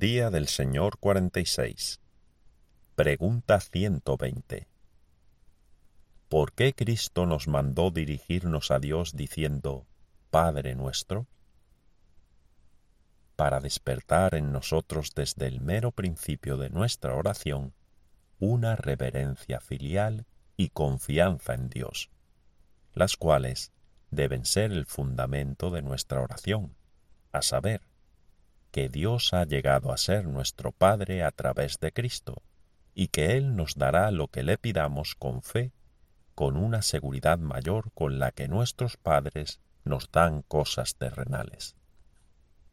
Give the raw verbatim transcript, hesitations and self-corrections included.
Día del Señor cuarenta y seis. Pregunta ciento veinte. ¿Por qué Cristo nos mandó dirigirnos a Dios diciendo Padre nuestro? Para despertar en nosotros desde el mero principio de nuestra oración una reverencia filial y confianza en Dios, las cuales deben ser el fundamento de nuestra oración, a saber, que Dios ha llegado a ser nuestro Padre a través de Cristo, y que Él nos dará lo que le pidamos con fe, con una seguridad mayor con la que nuestros padres nos dan cosas terrenales.